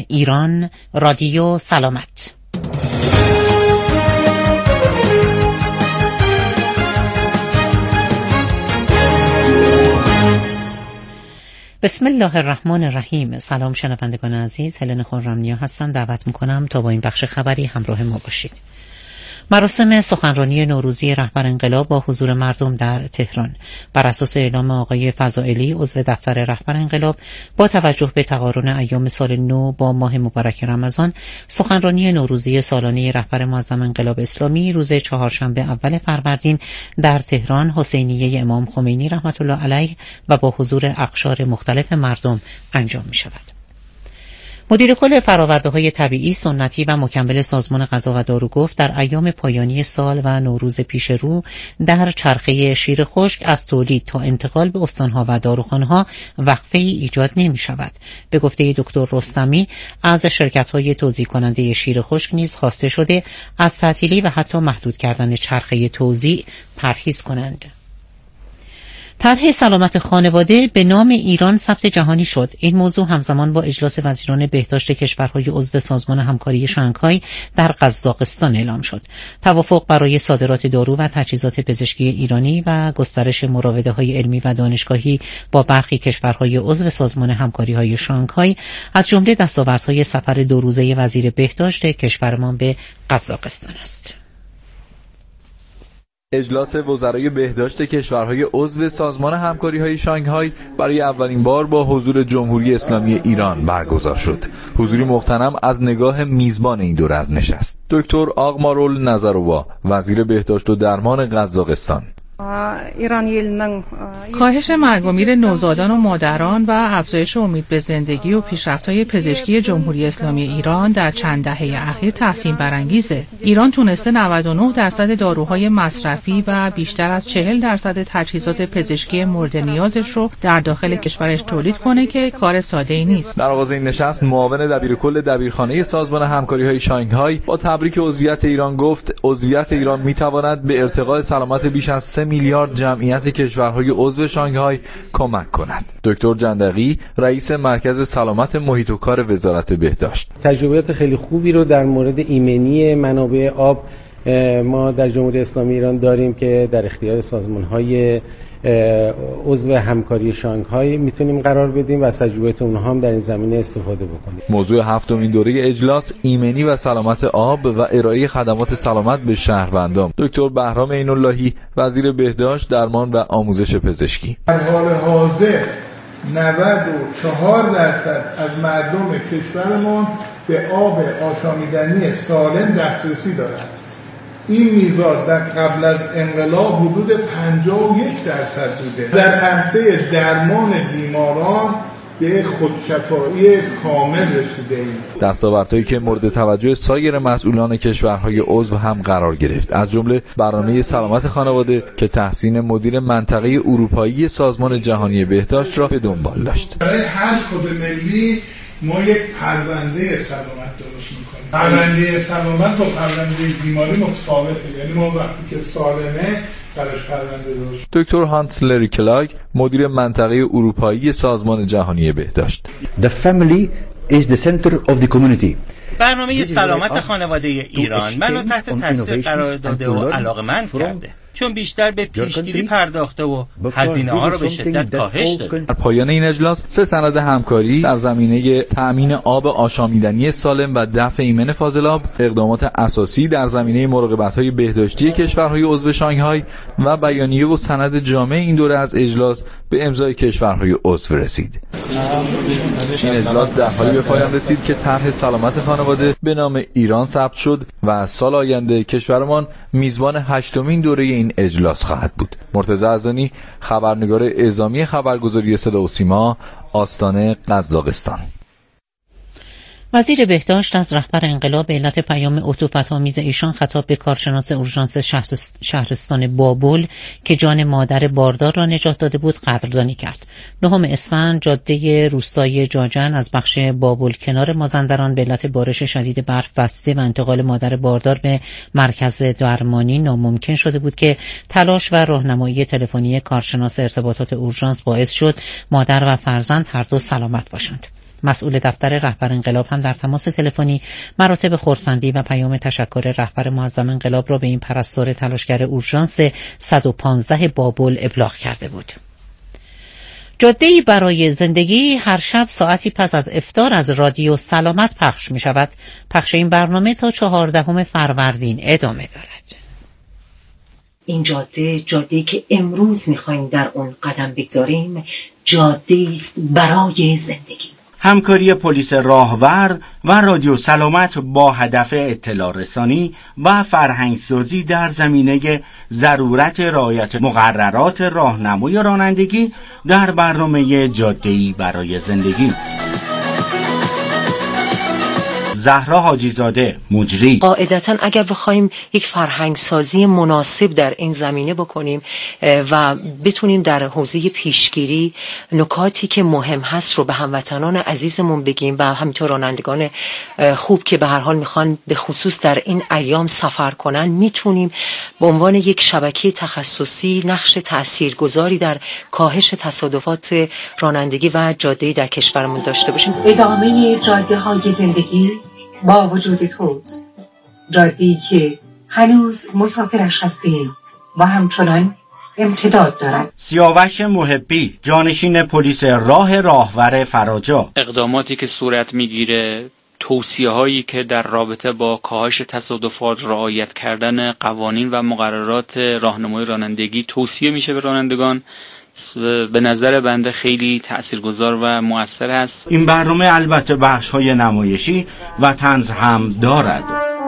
ایران، رادیو سلامت. بسم الله الرحمن الرحیم. سلام شنوندگان عزیز، هلن خرم‌نیا هستم. دعوت میکنم تا با این بخش خبری همراه ما باشید. مراسم سخنرانی نوروزی رهبر انقلاب با حضور مردم در تهران بر اساس اعلام آقای فضائلی عضو دفتر رهبر انقلاب با توجه به تقارن ایام سال نو با ماه مبارک رمضان، سخنرانی نوروزی سالانه رهبر معظم انقلاب اسلامی روز چهارشنبه اول فروردین در تهران حسینیه امام خمینی رحمت الله علیه و با حضور اقشار مختلف مردم انجام می شود. مدیر کل فرآورده‌های طبیعی، سنتی و مکمل سازمان غذا و دارو گفت در ایام پایانی سال و نوروز پیش رو در چرخه شیر خشک از تولید تا انتقال به استانها و داروخانه‌ها وقفه‌ای ایجاد نمی‌شود. به گفته دکتر رستمی، از شرکت‌های توزیع کننده شیر خشک نیز خواسته شده از تعطیلی و حتی محدود کردن چرخه توزیع پرهیز کنند. طرح سلامت خانواده به نام ایران ثبت جهانی شد. این موضوع همزمان با اجلاس وزیران بهداشت کشورهای عضو سازمان همکاری شانگهای در قزاقستان اعلام شد. توافق برای صادرات دارو و تجهیزات پزشکی ایرانی و گسترش مراوده‌های علمی و دانشگاهی با برخی کشورهای عضو سازمان همکاری‌های شانگهای از جمله دستاوردهای سفر 2 روزه وزیر بهداشت کشورمان به قزاقستان است. اجلاس وزرای بهداشت کشورهای عضو سازمان همکاری‌های شانگهای برای اولین بار با حضور جمهوری اسلامی ایران برگزار شد. حضوری مغتنم از نگاه میزبان این دوره از نشست، دکتر آقمارول نظرووا، وزیر بهداشت و درمان قزاقستان. کاهش مرگ و میر نوزادان و مادران و افزایش امید به زندگی و پیشرفت‌های پزشکی جمهوری اسلامی ایران در چند دهه اخیر تحسین برانگیزه. ایران تونسته 99% داروهای مصرفی و بیشتر از 40% تجهیزات پزشکی مورد نیازش رو در داخل کشورش تولید کنه که کار ساده‌ای نیست. در آغاز این نشست معاون دبیرکل دبیرخانه سازمان همکاری‌های شانگهای با تبریک عضویت ایران گفت عضویت ایران می‌تواند به ارتقاء سلامت بیش از 3 میلیارد جمعیت کشورهای عضو شانگهای کمک کند. دکتر جندقی، رئیس مرکز سلامت محیط و کار وزارت بهداشت، تجربیات خیلی خوبی رو در مورد ایمنی منابع آب ما در جمهوری اسلامی ایران داریم که در اختیار سازمان‌های عضو همکاری شانگهای میتونیم قرار بدیم و از تجربیات اونها هم در این زمینه استفاده بکنیم. موضوع هفتمین دوره اجلاس ایمنی و سلامت آب و ارائه خدمات سلامت به شهروندان. دکتر بهرام عین‌اللهی، وزیر بهداشت، درمان و آموزش پزشکی: در حال حاضر 94% از مردم کشورمان به آب آشامیدنی سالم دسترسی دارند. این میزان در قبل از انقلاب حدود 51% بوده. در عرصه درمان بیماران به خودشفایی کامل رسیده ایم. دستاوردهایی که مورد توجه سایر مسئولان کشورهای عضو هم قرار گرفت، از جمله برنامه سلامت خانواده که تحسین مدیر منطقه اروپایی سازمان جهانی بهداشت را به دنبال داشت. برای هر کد ملی ما یک پرونده سلامت درست می‌کنیم. پرونده سلامت و پرونده بیماری متفاوته، یعنی ما وقتی که سالمه براش پرونده درست. دکتر هانس لریکلاگ، مدیر منطقه اروپایی سازمان جهانی بهداشت: The family is the center of the community. برنامه سلامت خانواده ایران منو تحت تاثیر قرار داده و علاقه‌مند کرده، چون بیشتر به پیشگیری پرداخته و هزینه‌ها رو به شدت کاهش داده. در پایان این اجلاس 3 سند همکاری در زمینه تأمین آب آشامیدنی سالم و دفع ایمن فاضلاب، اقدامات اساسی در زمینه مراقبت‌های بهداشتی کشورهای عضو شانگهای و بیانیه و سند جامع این دوره از اجلاس به امضای کشورهای عضو رسید. این اجلاس در حالی به پایان رسید که طرح سلامت خانواده به نام ایران ثبت شد و از سال آینده کشورمان میزبان 8مین دوره این اجلاس خواهد بود. مرتضی عزانی، خبرنگار اعزامی خبرگزاری صدا و سیما، آستانه قزاقستان. وزیر بهداشت از رهبر انقلاب به علت پیام عطوفت‌آمیز ایشان خطاب به کارشناس اورژانس شهرستان بابل که جان مادر باردار را نجات داده بود قدردانی کرد. 9 اسفند جاده روستای جاجن از بخش بابل کنار مازندران به علت بارش شدید برف بسته و انتقال مادر باردار به مرکز درمانی ناممکن شده بود که تلاش و راهنمایی تلفنی کارشناس ارتباطات اورژانس باعث شد مادر و فرزند هر دو سلامت باشند. مسئول دفتر رهبر انقلاب هم در تماس تلفنی مراتب خرسندی و پیام تشکر رهبر معظم انقلاب را به این پرستار تلاشگر اورژانس 115 بابل ابلاغ کرده بود. جاده‌ای برای زندگی هر شب ساعتی پس از افطار از رادیو سلامت پخش می شود. پخش این برنامه تا 14 فروردین ادامه دارد. این جاده‌ای که امروز می‌خوایم در اون قدم بگذاریم، جاده‌ای است برای زندگی. همکاری پلیس راهور و رادیو سلامت با هدف اطلاع رسانی و فرهنگسازی در زمینه ضرورت رعایت مقررات راهنمای رانندگی در برنامه جاده‌ای برای زندگی. زهرا حاجی‌زاده، مجری. قاعدتاً اگر بخوایم یک فرهنگسازی مناسب در این زمینه بکنیم و بتونیم در حوزه پیشگیری نکاتی که مهم هست رو به هموطنان عزیزمون بگیم و همینطور رانندگان خوب که به هر حال میخوان به خصوص در این ایام سفر کنن، میتونیم به عنوان یک شبکه تخصصی نقش تاثیرگذاری در کاهش تصادفات رانندگی و جاده‌ای در کشورمون داشته باشیم. ادامه جاده‌های زندگی با وجود توست، جاده‌ای که هنوز مسافرش هستیم و همچنان امتداد دارد. سیاوش محبی، جانشین پلیس راهور فراجا. اقداماتی که صورت میگیره، توصیه‌هایی که در رابطه با کاهش تصادفات، رعایت کردن قوانین و مقررات راهنمای رانندگی توصیه میشه به رانندگان، به نظر بنده خیلی تأثیرگذار و مؤثر است. این برنامه البته بخش‌های نمایشی و طنز هم دارد.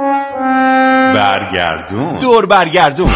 برگردون، دور برگردون.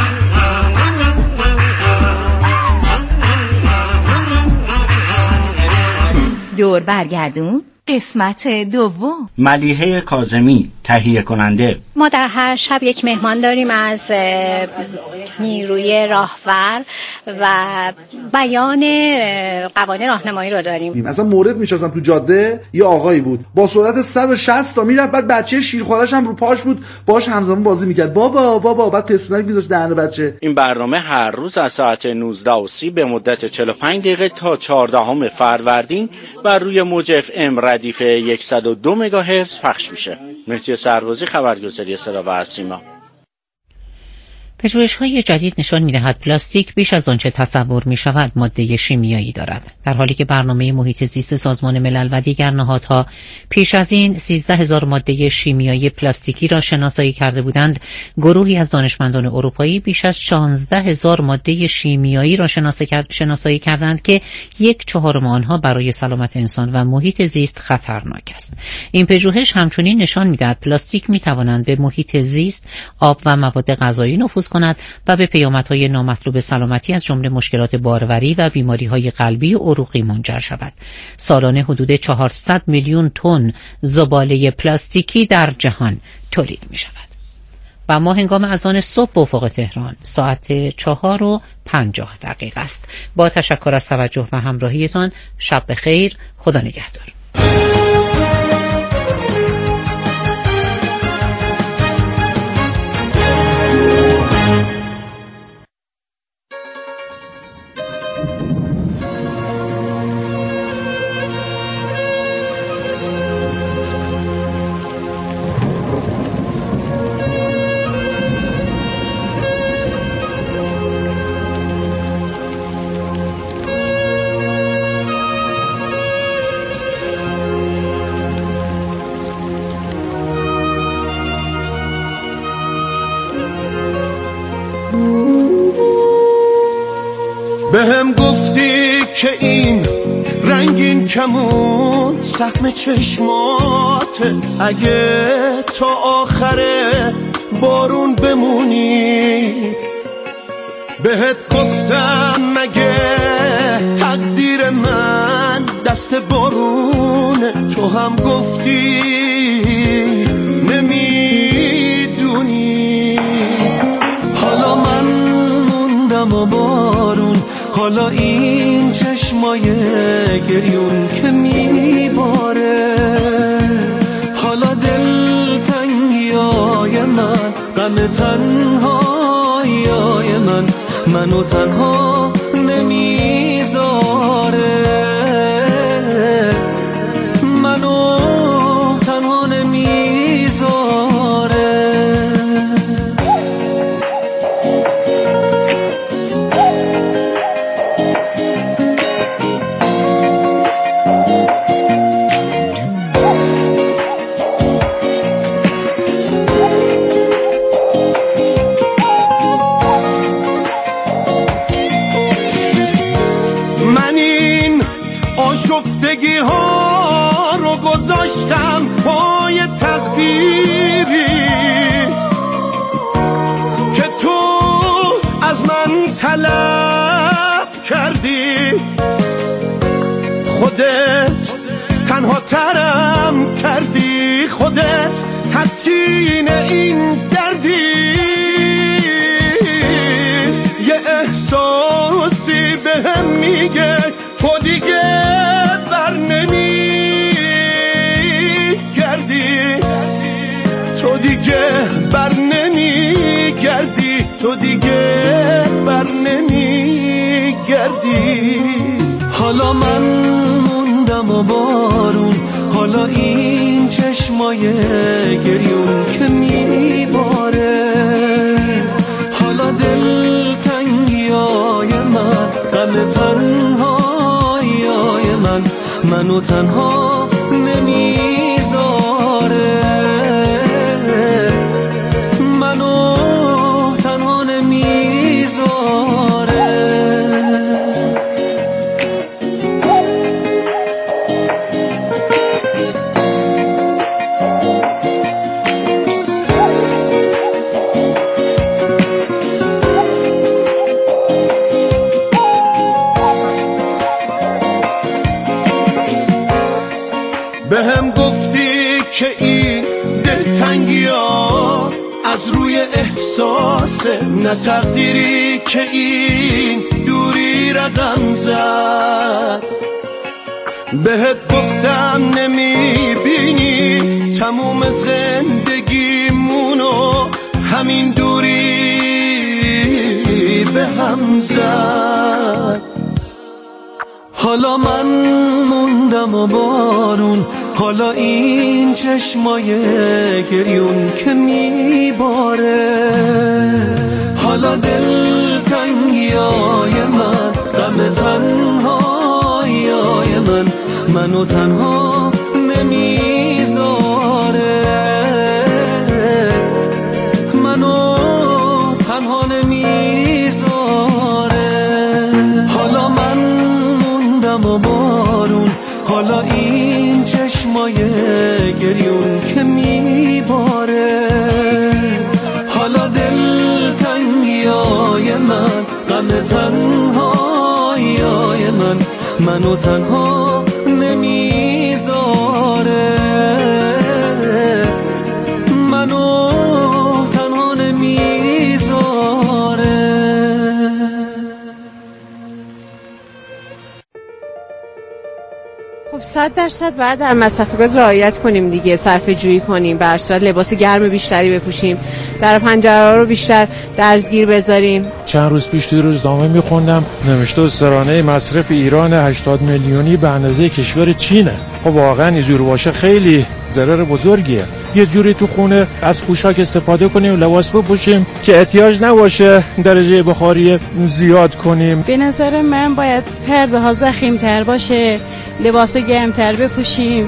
دور برگردون قسمت دوم. ملیحه کاظمی، تهیه کننده. ما در هر شب یک مهمان داریم از نیروی راهور و بیان قوانین راهنمایی رو داریم. مثلا مورد میشستم تو جاده، یه آقایی بود با سرعت 160 تا میرفت، بعد بچه شیرخوارش هم رو پاش بود، باهاش همزمان بازی میکرد، بابا بعد پسرک میذاشت دهن بچه. این برنامه هر روز از ساعت 19:30 به مدت 45 دقیقه تا 14 فروردین بر روی موج FM ردیف 102 مگاهرتز پخش میشه. مهدی سربازی، خبرگزاری صدا و سیما. پژوهش‌های جدید نشان می‌دهد پلاستیک بیش از آنچه تصور می‌شود ماده شیمیایی دارد. در حالی که برنامه محیط زیست سازمان ملل و دیگر نهادها پیش از این 13,000 ماده شیمیایی پلاستیکی را شناسایی کرده بودند، گروهی از دانشمندان اروپایی بیش از 16,000 ماده شیمیایی را شناسایی کردند که 1/4 آنها برای سلامت انسان و محیط زیست خطرناک است. این پژوهش همچنین نشان می‌دهد پلاستیک می‌توانند به محیط زیست، آب و مواد غذایی نفوذ کند و به پیامدهای نامطلوب سلامتی از جمله مشکلات باروری و بیماری‌های قلبی و عروقی منجر شود. سالانه حدود 400 میلیون تن زباله پلاستیکی در جهان تولید می‌شود. و ما هنگام اذان صبح به افق تهران ساعت 4:50 است. با تشکر از توجه و همراهیتان، شب بخیر، خدا نگهدار. بهم گفتی که این رنگین کمون سهم چشماته، اگه تا آخر بارون بمونی. بهت گفتم مگه تقدیر من دست بارونه، تو هم گفتی نمیدونی. حالا من موندم و بارون، حالا این چشمای گریون که میباره، حالا دلتنگیای من، غم تنهاییای من، منو تنها نمیذاره. گذاشتم پای تقدیری که تو از من طلب کردی. خودت تنها ترم کردی، خودت تسکین این دردی. یه احساسی بهم میگه تو دیگه بر نمیگردی، تو دیگه بر نمیگردی، تو دیگه بر نمیگردی. حالا من موندم و بارون، حالا این چشمای گریون که میباره، حالا دلتنگیای من، غم تنهاییای منو تنها نمیذاره، منو تنها نمیذاره. بهم گفتی که این دلتنگی ها از روی احساسه، نه تقدیری که این دوری رقم زد. بهت گفتم نمیبینی تموم زندگیمونو همین دوری به هم زد. حالا من موندم و بارون، حالا این چشمای گریون که میباره، حالا دلتنگیای من، غم تنهاییای منو تنها نمیذاره، منو تنها نمیذاره. حالا من موندم و بارون، حالا این چشمای گریون که میباره، حالا دلتنگیای من، غم تنهاییای منو تنها نمیذاره، منو تنها نمیذاره. خب 100% باید در مصرف گاز رعایت کنیم دیگه، صرفه جویی کنیم، به هر صورت لباس گرم بیشتری بپوشیم، در پنجره رو بیشتر درزگیر بذاریم. چند روز پیش توی روزنامه میخوندم نوشته سرانه مصرف ایران 80 میلیونی به اندازه کشور چینه. خب واقعا اینجور باشه خیلی ضرر بزرگیه. یه جوری تو خونه از پوشاک استفاده کنیم، لباس بپوشیم که احتیاج نباشه درجه بخاری زیاد کنیم. به نظر من باید پرده ها ضخیم‌تر باشه، لباس گرم‌تر بپوشیم.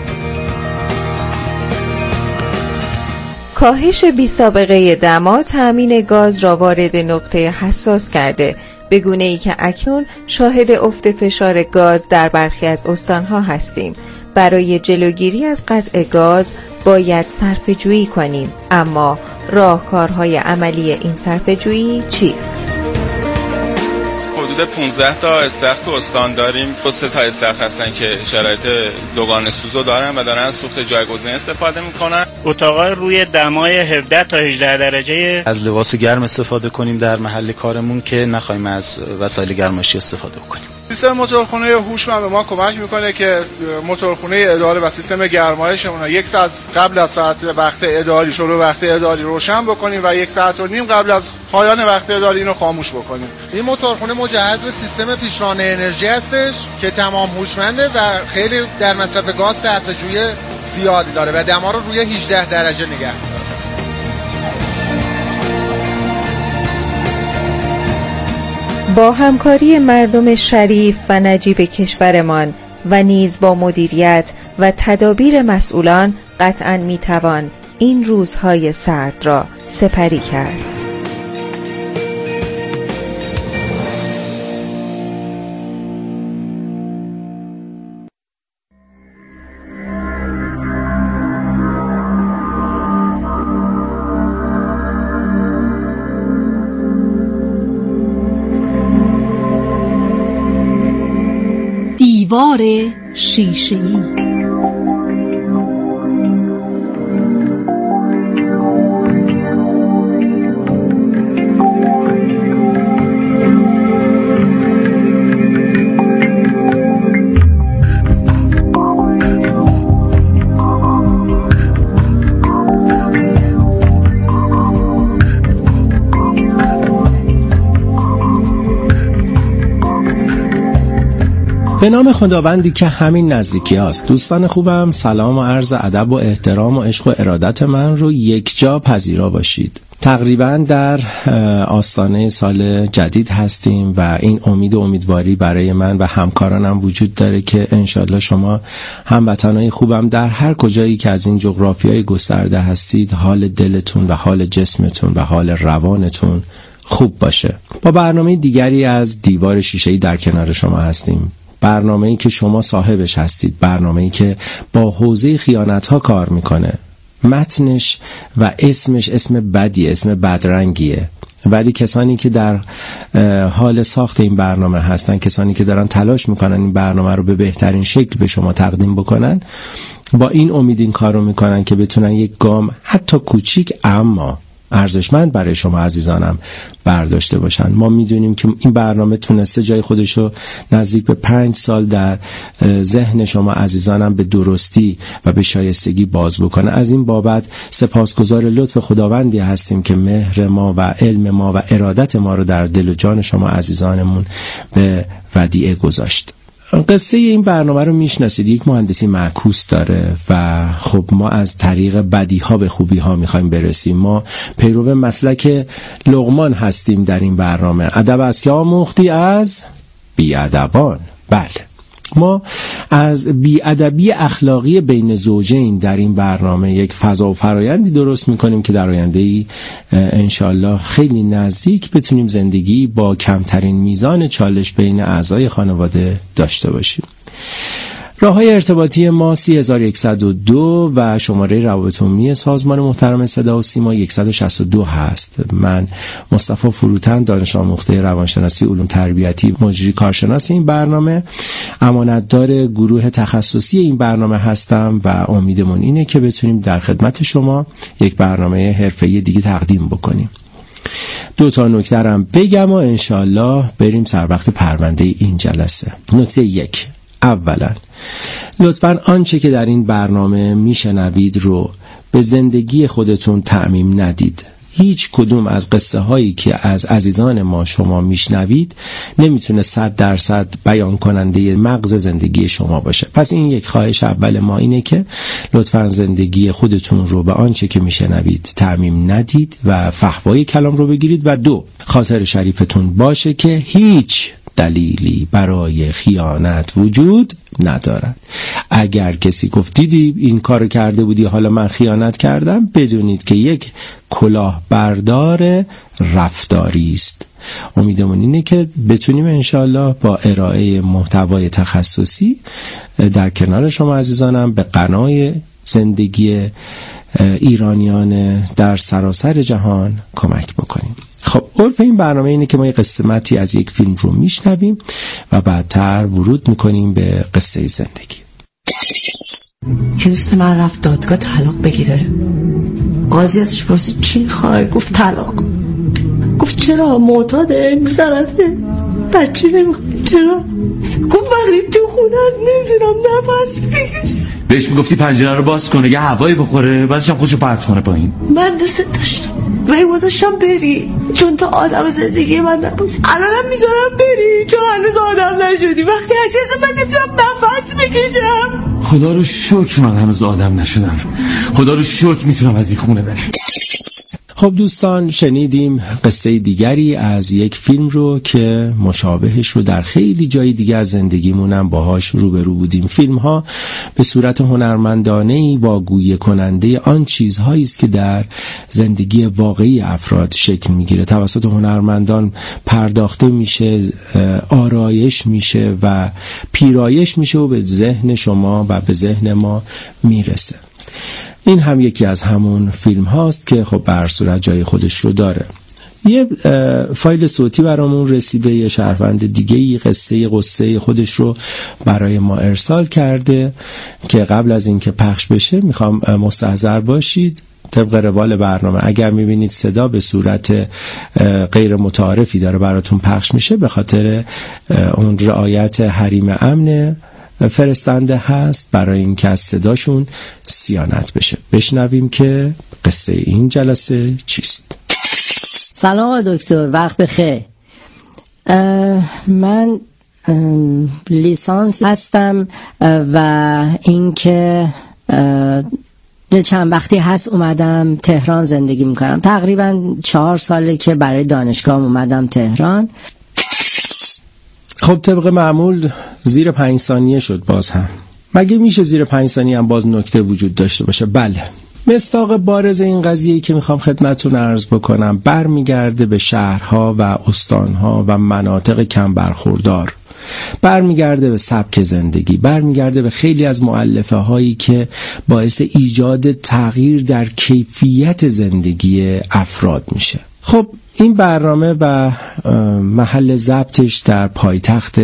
کاهش بی سابقه دما تأمین گاز را وارد نقطه حساس کرده، به گونه‌ای که اکنون شاهد افت فشار گاز در برخی از استانها هستیم. برای جلوگیری از قطع گاز باید صرفه‌جویی کنیم، اما راهکارهای عملی این صرفه‌جویی چیست؟ حدود 15 تا استخر تو استان داریم. 3 تا استخر هستن که شرایط دوگانه سوزو دارن و دارن از سوخت جایگزین استفاده میکنن. اتاقای روی دمای 17 تا 18 درجه. از لباس گرم استفاده کنیم در محل کارمون که نخوایم از وسایل گرمایشی استفاده بکنیم. سیستم موتورخونه هوشمند به ما کمک میکنه که موتورخونه اداره و سیستم گرمایشمون رو 1 ساعت قبل از ساعت وقت اداری شروع وقت اداری روشن بکنیم و 1.5 ساعت قبل از پایان وقت اداری اینو خاموش بکنیم. این موتورخونه مجهز به سیستم پیشران انرژی هستش که تمام هوشمنده و خیلی در مصرف گاز صرفه‌جویی زیادی داره و دما رو روی 18 درجه نگه می‌داره. با همکاری مردم شریف و نجیب کشورمان و نیز با مدیریت و تدابیر مسئولان قطعاً میتوان این روزهای سرد را سپری کرد. بار شیشه‌ای. به نام خداوندی که همین نزدیکی هست. دوستان خوبم، سلام و عرض ادب و احترام و عشق و ارادت من رو یک جا پذیرا باشید. تقریبا در آستانه سال جدید هستیم و این امید و امیدواری برای من و همکارانم وجود داره که انشالله شما هموطنای خوبم در هر کجایی که از این جغرافیای گسترده هستید حال دلتون و حال جسمتون و حال روانتون خوب باشه. با برنامه دیگری از دیوار شیشه‌ای در کنار شما هستیم. برنامه‌ای که شما صاحبش هستید، برنامه‌ای که با حوزه خیانت‌ها کار میکنه. متنش و اسمش اسم بدی، اسم بدرنگیه، ولی کسانی که در حال ساخت این برنامه هستن، کسانی که دارن تلاش میکنن این برنامه رو به بهترین شکل به شما تقدیم بکنن، با این امید این کار رو میکنن که بتونن یک گام حتی کوچیک اما ارزشمند برای شما عزیزانم برداشته باشن. ما میدونیم که این برنامه تونسته جای خودشو نزدیک به 5 سال در ذهن شما عزیزانم به درستی و به شایستگی باز بکنه. از این بابت سپاسگزار لطف خداوندی هستیم که مهر ما و علم ما و ارادت ما رو در دل و جان شما عزیزانمون به ودیعه گذاشت. قصه این برنامه رو میشناسید، یک مهندسی معکوس داره و خب ما از طریق بدی ها به خوبی ها میخوایم برسیم. ما پیرو مسلک لقمان هستیم در این برنامه. ادب است که آموختی از بی‌ادبان. بله، ما از بی‌ادبی اخلاقی بین زوجین در این برنامه یک فضا و فرایندی درست میکنیم که در آینده‌ای انشالله خیلی نزدیک بتونیم زندگی با کمترین میزان چالش بین اعضای خانواده داشته باشیم. راه‌های ارتباطی ما 3102 و شماره روابط عمومی سازمان محترم صدا و سیما 162 هست. من مصطفی فروتن، دانش آموخته روانشناسی علوم تربیتی، مجری کارشناس این برنامه، امانتدار گروه تخصصی این برنامه هستم و امیدمون اینه که بتونیم در خدمت شما یک برنامه حرفه‌ای دیگه تقدیم بکنیم. 2 نکته هم بگم و انشالله بریم سر وقت پرونده این جلسه. نکته 1: اولا لطفاً آنچه که در این برنامه میشنوید رو به زندگی خودتون تعمیم ندید. هیچ کدوم از قصه هایی که از عزیزان ما شما میشنوید نمیتونه 100% بیان کننده مغز زندگی شما باشه. پس این یک خواهش اول ما اینه که لطفاً زندگی خودتون رو به آنچه که میشنوید تعمیم ندید و فحوای کلام رو بگیرید. و 2: خاطر شریفتون باشه که هیچ دلیلی برای خیانت وجود ندارد. اگر کسی گفت دیدی این کار کرده بودی حالا من خیانت کردم، بدونید که یک کلاهبردار رفتاری است. امیدمون اینه که بتونیم انشالله با ارائه محتوای تخصصی در کنار شما عزیزانم به غنای زندگی ایرانیان در سراسر جهان کمک بکنیم. خب عرف این برنامه اینه که ما یک قسمتی از یک فیلم رو میشنویم و بعدتر ورود میکنیم به قصه زندگی. یه دوست من رفت دادگاه طلاق بگیره. قاضی ازش پرسید چی میخوای؟ گفت طلاق. گفت چرا؟ معتاده؟ میزنته؟ بچه نمیخواد؟ چرا؟ گفت وقتی تو خونه از نمیدونم نفس بکشم. بهش میگفتی پنجره رو باز کنه یه هوایی بخوره، بعدش هم خودشو پرت کنه پایین. من دوست داشتم ولی گذاشتم بری چون تو آدم زندگی من نبودی. الانم میذارم بری چون هنوز آدم نشدی. وقتی هشت من نمیتونم نفس بکشم. خدا رو شکر من هنوز آدم نشدم. خدا رو شکر میتونم از این خونه برم. خب دوستان، شنیدیم قصه دیگری از یک فیلم رو که مشابهش رو در خیلی جای دیگه از زندگیمونم باهاش روبرو بودیم. فیلم ها به صورت هنرمندانه‌ای واگوی کننده آن چیزهایی است که در زندگی واقعی افراد شکل میگیره، توسط هنرمندان پرداخته میشه، آرایش میشه و پیرایش میشه و به ذهن شما و به ذهن ما میرسه. این هم یکی از همون فیلم هاست که خب به هر صورت جای خودش رو داره. یه فایل صوتی برامون رسیده، یه شهروند دیگه ای قصه خودش رو برای ما ارسال کرده که قبل از اینکه پخش بشه میخوام مستحضر باشید. طبق روال برنامه اگر میبینید صدا به صورت غیر متعارفی داره براتون پخش میشه، به خاطر اون رعایت حریم امن فرستنده هست برای اینکه از صداشون صیانت بشه. بشنویم که قصه این جلسه چیست. سلام دکتر، وقت بخیر. من لیسانس هستم و اینکه چند وقتی هست اومدم تهران زندگی میکنم. تقریبا 4 ساله که برای دانشگاه اومدم تهران. خب طبق معمول زیر 5 ثانیه شد. باز هم مگه میشه زیر 5 ثانیه هم باز نکته وجود داشته باشه؟ بله. مصداق بارز این قضیه‌ای که میخوام خدمتتون عرض بکنم برمیگرده به شهرها و استانها و مناطق کم برخوردار، برمیگرده به سبک زندگی، برمیگرده به خیلی از مؤلفه هایی که باعث ایجاد تغییر در کیفیت زندگی افراد میشه. خب این برنامه و محل ضبطش در پایتخت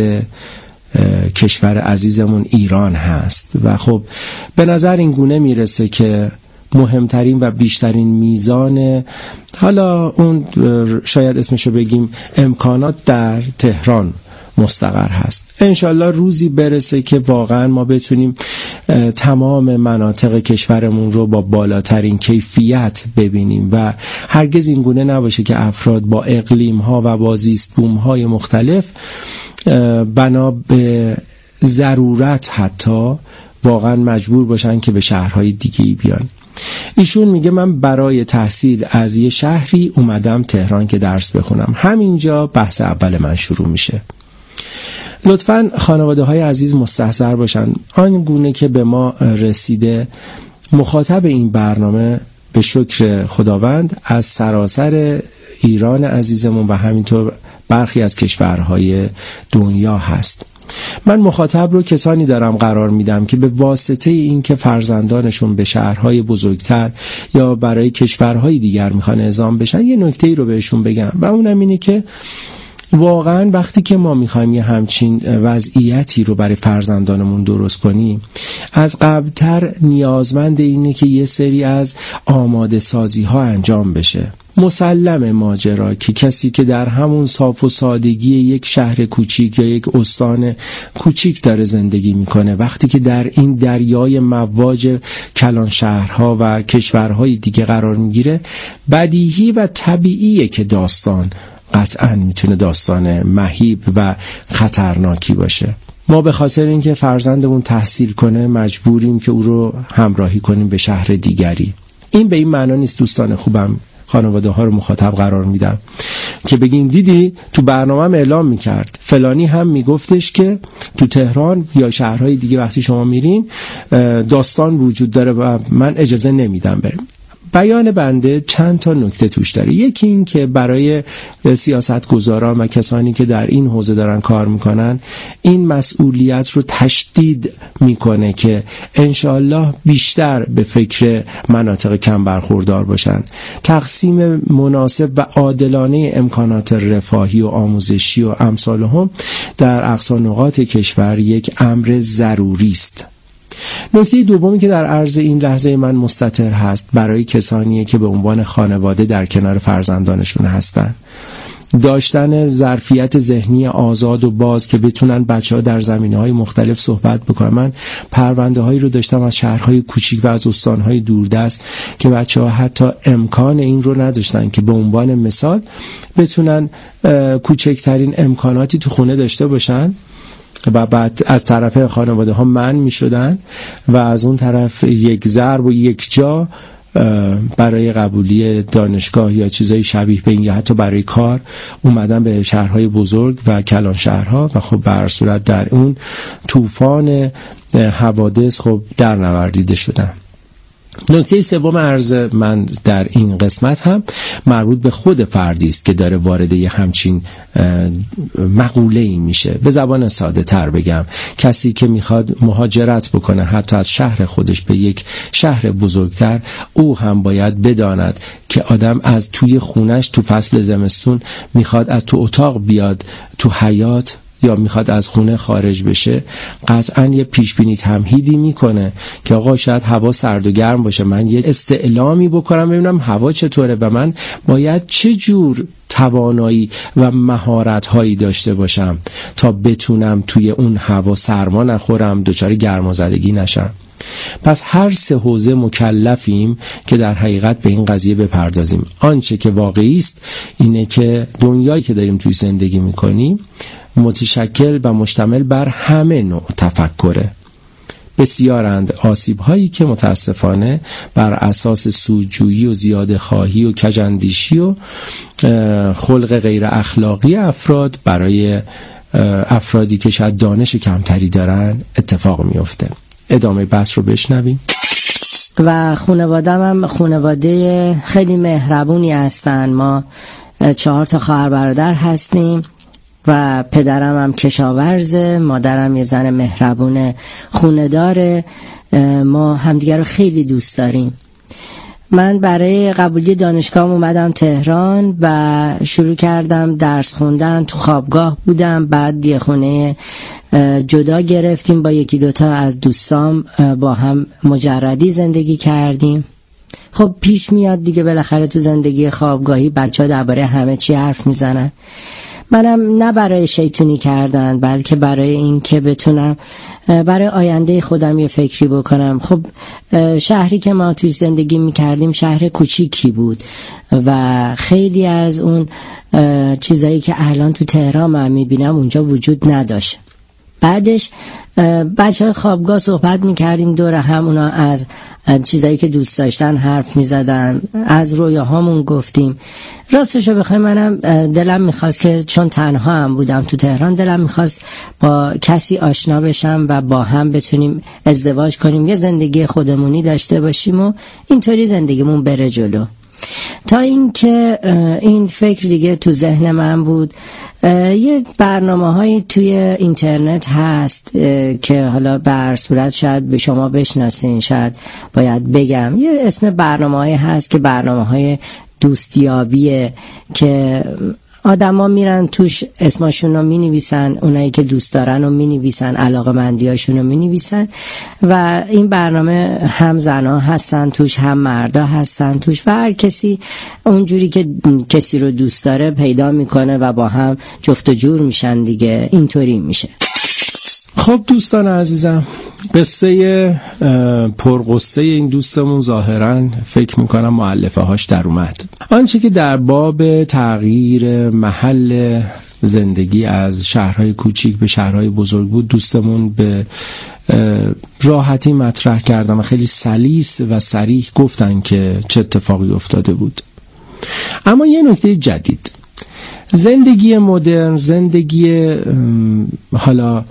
کشور عزیزمون ایران هست و خب به نظر این گونه میرسه که مهمترین و بیشترین میزان، حالا اون شاید اسمشو بگیم امکانات، در تهران مستقر هست. انشالله روزی برسه که واقعا ما بتونیم تمام مناطق کشورمون رو با بالاترین کیفیت ببینیم و هرگز این گونه نباشه که افراد با اقلیم‌ها و با زیست‌بوم‌های مختلف بنا به ضرورت حتی واقعا مجبور باشن که به شهرهای دیگه‌ای بیان. ایشون میگه من برای تحصیل از یه شهری اومدم تهران که درس بخونم. همینجا بحث اول من شروع میشه. لطفاً خانواده های عزیز مستحضر باشن. آن گونه که به ما رسیده مخاطب این برنامه به شکر خداوند از سراسر ایران عزیزمون و همینطور برخی از کشورهای دنیا هست. من مخاطب رو کسانی دارم قرار میدم که به واسطه این که فرزندانشون به شهرهای بزرگتر یا برای کشورهای دیگر میخوان اعزام بشن یه نکته‌ای رو بهشون بگم و اونم اینه که واقعا وقتی که ما میخوایم یه همچین وضعیتی رو برای فرزندانمون درست کنیم از قبلتر نیازمند اینه که یه سری از آماده سازی ها انجام بشه. مسلم ماجرا که کسی که در همون صاف و سادگی یک شهر کوچیک یا یک استان کوچیک داره زندگی میکنه، وقتی که در این دریای مواج کلان شهرها و کشورهای دیگه قرار میگیره، بدیهی و طبیعیه که داستان قطعاً میتونه داستان مهیب و خطرناکی باشه. ما به خاطر اینکه فرزندمون تحصیل کنه مجبوریم که او رو همراهی کنیم به شهر دیگری. این به این معنا نیست دوستان خوبم، خانواده ها رو مخاطب قرار میدم که بگین دیدی تو برنامه‌ام اعلام میکرد فلانی هم میگفتش که تو تهران یا شهرهای دیگه وقتی شما میرین داستان وجود داره و من اجازه نمیدم بریم. بیان بنده چند تا نکته توش داره. یکی این که برای سیاستگزاران و کسانی که در این حوزه دارن کار میکنن این مسئولیت رو تشدید میکنه که انشالله بیشتر به فکر مناطق کم برخوردار باشن. تقسیم مناسب و عادلانه امکانات رفاهی و آموزشی و امثالهم در اقصا نقاط کشور یک امر ضروری است. نکته دومی که در عرض این لحظه من مستتر هست برای کسانی که به عنوان خانواده در کنار فرزندانشون هستن، داشتن ظرفیت ذهنی آزاد و باز که بتونن بچه‌ها در زمینه‌های مختلف صحبت بکنن. من پرونده‌هایی رو داشتم از شهرهای کوچیک و از استان‌های دوردست که بچه‌ها حتی امکان این رو نداشتن که به عنوان مثال بتونن کوچکترین امکاناتی تو خونه داشته باشن و بعد از طرف خانواده ها منع می شدن و از اون طرف یک ضرب و یک جا برای قبولی دانشگاه یا چیزای شبیه به این یا حتی برای کار اومدن به شهرهای بزرگ و کلان شهرها و خب به هر صورت در اون طوفان حوادث خب در نوردیده شدن. نکته سوم عرض من در این قسمت هم مربوط به خود فردی است که داره وارد یه همچین مقوله‌ای میشه. به زبان ساده تر بگم، کسی که میخواد مهاجرت بکنه حتی از شهر خودش به یک شهر بزرگتر، او هم باید بداند که آدم از توی خونش تو فصل زمستون میخواد از تو اتاق بیاد تو حیاط یا میخواد از خونه خارج بشه، قطعاً یه پیشبینی تمهیدی میکنه که آقا شاید هوا سرد و گرم باشه، من یه استعلامی بکنم ببینم هوا چطوره و من باید چه جور توانایی و مهارت‌هایی داشته باشم تا بتونم توی اون هوا سرما نخورم، دچار گرمازدگی نشم. پس هر سه حوزه مکلفیم که در حقیقت به این قضیه بپردازیم. آنچه که واقعی است اینه که دنیایی که داریم توی زندگی میکنیم متشکل و مشتمل بر همه نوع تفکره. بسیارند آسیب‌هایی که متاسفانه بر اساس سودجویی و زیاده خواهی و کج‌اندیشی و خلق غیر اخلاقی افراد برای افرادی که شاید دانش کمتری دارن اتفاق میفته. ادامه بحث رو بشنویم. و خانواده‌م هم خانواده خیلی مهربونی هستن. ما 4 خواهر برادر هستیم و پدرم هم کشاورزه، مادرم یه زن مهربون خونه داره. ما همدیگر رو خیلی دوست داریم. من برای قبولی دانشگاه اومدم تهران و شروع کردم درس خوندن. تو خوابگاه بودم، بعد یه خونه جدا گرفتیم با 1-2 از دوستام، با هم مجردی زندگی کردیم. خب پیش میاد دیگه بالاخره تو زندگی خوابگاهی بچه‌ها درباره همه چی حرف میزنن. منم نه برای شیطونی کردن بلکه برای این که بتونم برای آینده خودم یه فکری بکنم. خب شهری که ما توی زندگی میکردیم شهر کوچیکی بود و خیلی از اون چیزایی که الان تو تهران من میبینم اونجا وجود نداشت. بعدش بچه خوابگاه صحبت میکردیم دور هم، اونا از چیزایی که دوست داشتن حرف میزدن، از رویاهامون گفتیم. راستشو بخوای منم دلم میخواست که چون تنها هم بودم تو تهران، دلم میخواست با کسی آشنا بشم و با هم بتونیم ازدواج کنیم، یه زندگی خودمونی داشته باشیم و اینطوری زندگیمون بره جلو. تا اینکه این فکر دیگه تو ذهن من بود. یه برنامه‌هایی توی اینترنت هست که حالا به هر صورت شاید به شما بشناسین، شاید باید بگم. یه اسم برنامه‌هایی هست که برنامه‌های دوستیابیه که آدما میرن توش اسمشون رو مینویسن، اونایی که دوست دارن رو مینویسن، علاقه‌مندیاشون رو مینویسن و این برنامه هم زنا هستن توش هم مردا هستن توش و هر کسی اونجوری که کسی رو دوست داره پیدا میکنه و با هم جفت و جور میشن دیگه. اینطوری میشه. خب دوستان عزیزم، قصه پرقصه این دوستمون ظاهراً فکر میکنم مؤلفه هاش در اومد. آنچه که در باب تغییر محل زندگی از شهرهای کوچیک به شهرهای بزرگ بود، دوستمون به راحتی مطرح کردن و خیلی سلیس و صریح گفتن که چه اتفاقی افتاده بود. اما یه نکته جدید، زندگی مدرن، زندگی حالا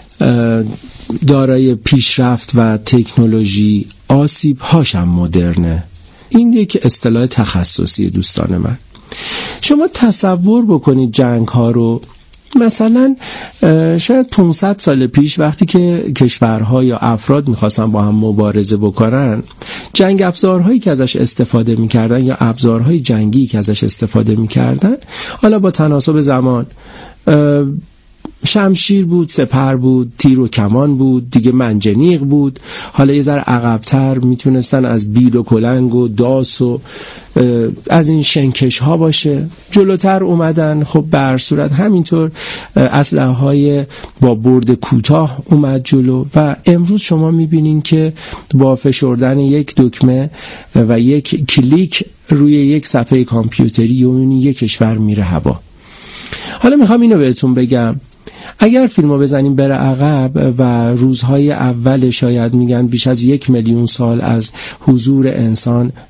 دارای پیشرفت و تکنولوژی، آسیب هاش هم مدرنه. این یک اصطلاح تخصصی دوستان من. شما تصور بکنید جنگ ها رو، مثلا شاید 500 سال پیش وقتی که کشورها یا افراد میخواستن با هم مبارزه بکنن، جنگ افزارهایی که ازش استفاده میکردن یا ابزارهای جنگی که ازش استفاده میکردن، حالا با تناسب زمان شمشیر بود، سپر بود، تیر و کمان بود، دیگه منجنیق بود. حالا یه ذره عقب‌تر میتونستن از بیل و کلنگ و داس و از این شنکش ها باشه. جلوتر اومدن، خب به هر صورت همینطور اسلحه‌های با برد کوتاه اومد جلو و امروز شما میبینین که با فشردن یک دکمه و یک کلیک روی یک صفحه کامپیوتری یک کشور میره هوا. حالا میخوام اینو بهتون بگم، اگر فیلمو بزنیم بره عقب و روزهای اول شاید میگن بیش از 1 میلیون سال از حضور انسان